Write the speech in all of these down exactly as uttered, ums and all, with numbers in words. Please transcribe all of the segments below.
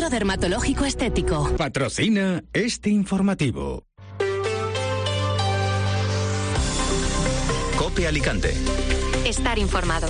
Dermatológico Estético. Patrocina este informativo. COPE Alicante. Estar informado.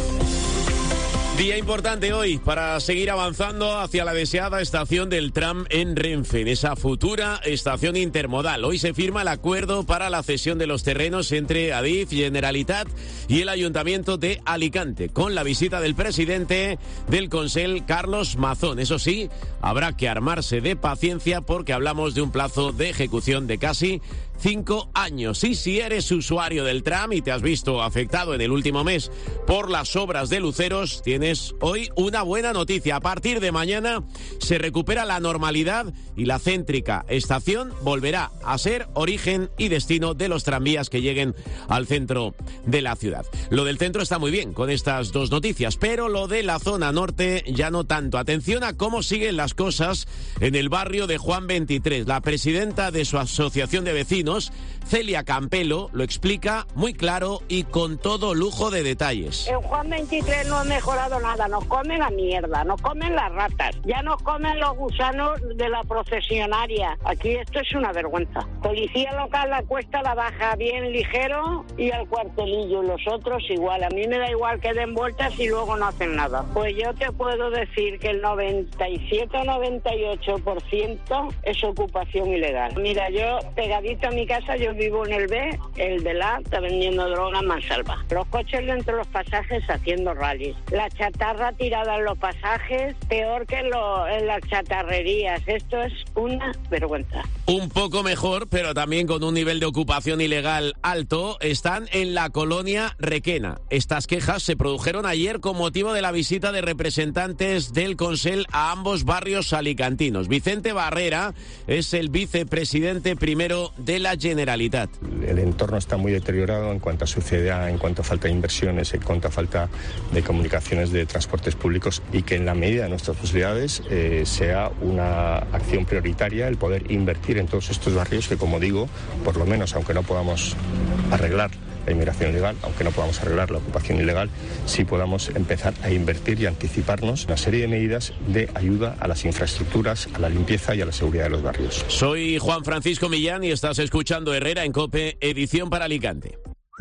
Día importante hoy para seguir avanzando hacia la deseada estación del tram en Renfe, en esa futura estación intermodal. Hoy se firma el acuerdo para la cesión de los terrenos entre Adif, Generalitat y el Ayuntamiento de Alicante, con la visita del presidente del Consell, Carlos Mazón. Eso sí, habrá que armarse de paciencia porque hablamos de un plazo de ejecución de casi cinco años. Y si eres usuario del tram y te has visto afectado en el último mes por las obras de luceros, tienes hoy una buena noticia. A partir de mañana se recupera la normalidad y la céntrica estación volverá a ser origen y destino de los tranvías que lleguen al centro de la ciudad. Lo del centro está muy bien con estas dos noticias, pero lo de la zona norte ya no tanto. Atención a cómo siguen las cosas en el barrio de Juan veintitrés. La presidenta de su asociación de vecinos, Celia Campelo, lo explica muy claro y con todo lujo de detalles. En Juan veintitrés no ha mejorado nada, nos comen la mierda, nos comen las ratas, ya nos comen los gusanos de la procesionaria. Aquí esto es una vergüenza. Policía local la cuesta la baja bien ligero y al cuartelillo, los otros igual. A mí me da igual que den vueltas y luego no hacen nada. Pues yo te puedo decir que el noventa y siete o noventa y ocho por ciento es ocupación ilegal. Mira, yo pegadito a mi casa, yo vivo en el B, el de la está vendiendo droga mansalva. Los coches dentro de los pasajes haciendo rallies. La chatarra tirada en los pasajes, peor que en, lo, en las chatarrerías. Esto es una vergüenza. Un poco mejor, pero también con un nivel de ocupación ilegal alto, están en la colonia Requena. Estas quejas se produjeron ayer con motivo de la visita de representantes del Consell a ambos barrios alicantinos. Vicente Barrera es el vicepresidente primero de la Generalitat. El entorno está muy deteriorado en cuanto a suciedad, en cuanto a falta de inversiones, en cuanto a falta de comunicaciones, de transportes públicos, y que en la medida de nuestras posibilidades eh, sea una acción prioritaria el poder invertir en todos estos barrios que, como digo, por lo menos, aunque no podamos arreglar la inmigración ilegal, aunque no podamos arreglar la ocupación ilegal, sí podamos empezar a invertir y anticiparnos una serie de medidas de ayuda a las infraestructuras, a la limpieza y a la seguridad de los barrios. Soy Juan Francisco Millán y estás escuchando Herrera en COPE, edición para Alicante.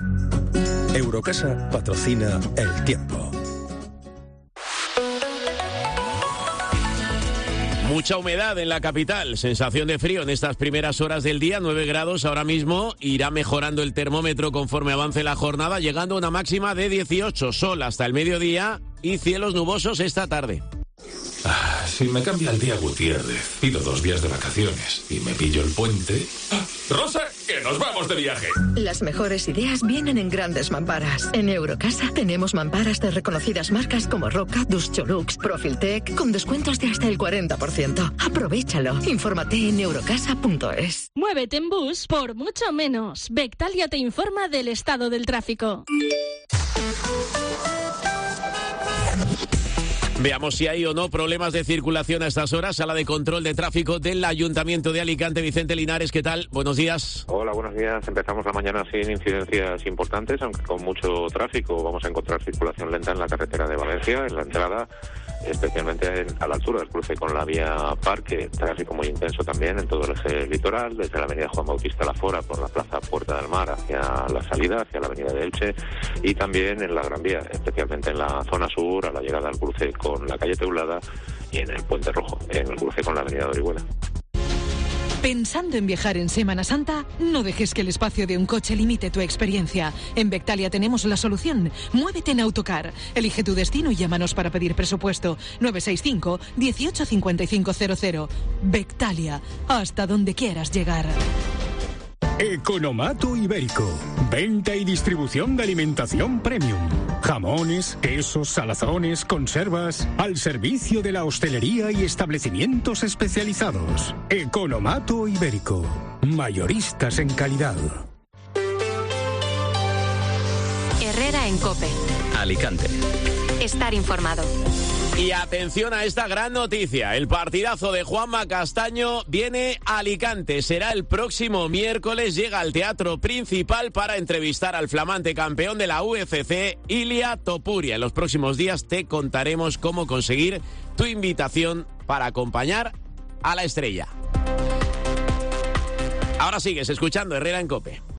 Eurocasa patrocina El Tiempo. Mucha humedad en la capital, sensación de frío en estas primeras horas del día, nueve grados ahora mismo, irá mejorando el termómetro conforme avance la jornada, llegando a una máxima de dieciocho, sol hasta el mediodía y cielos nubosos esta tarde. Ah, si me cambia el día Gutiérrez, pido dos días de vacaciones y me pillo el puente... ¡Ah! ¡Rosa, que nos vamos de viaje! Las mejores ideas vienen en grandes mamparas. En Eurocasa tenemos mamparas de reconocidas marcas como Roca, Duscholux, Profiltec, con descuentos de hasta el cuarenta por ciento. Aprovechalo. Infórmate en eurocasa punto es. Muévete en bus por mucho menos. Bectalia te informa del estado del tráfico. Veamos si hay o no problemas de circulación a estas horas. Sala de control de tráfico del Ayuntamiento de Alicante. Vicente Linares, ¿qué tal? Buenos días. Hola, buenos días. Empezamos la mañana sin incidencias importantes, aunque con mucho tráfico. Vamos a encontrar circulación lenta en la carretera de Valencia, en la entrada, especialmente en, a la altura del cruce con la vía Parque. Tráfico muy intenso también en todo el eje litoral, desde la avenida Juan Bautista Lafora por la plaza Puerta del Mar hacia la salida, hacia la avenida de Elche, y también en la Gran Vía, especialmente en la zona sur, a la llegada al cruce con con la calle Teulada y en el Puente Rojo, en el cruce con la avenida de Orihuela. Pensando en viajar en Semana Santa, no dejes que el espacio de un coche limite tu experiencia. En Bectalia tenemos la solución. Muévete en Autocar. Elige tu destino y llámanos para pedir presupuesto. nueve seis cinco, dieciocho cincuenta y cinco cero cero. Bectalia, hasta donde quieras llegar. Economato Ibérico. Venta y distribución de alimentación premium. Jamones, quesos, salazones, conservas. Al servicio de la hostelería y establecimientos especializados. Economato Ibérico. Mayoristas en calidad. Herrera en COPE. Alicante. Estar informado. Y atención a esta gran noticia. El partidazo de Juanma Castaño viene a Alicante. Será el próximo miércoles. Llega al Teatro Principal para entrevistar al flamante campeón de la U F C, Ilia Topuria. En los próximos días te contaremos cómo conseguir tu invitación para acompañar a la estrella. Ahora sigues escuchando Herrera en COPE.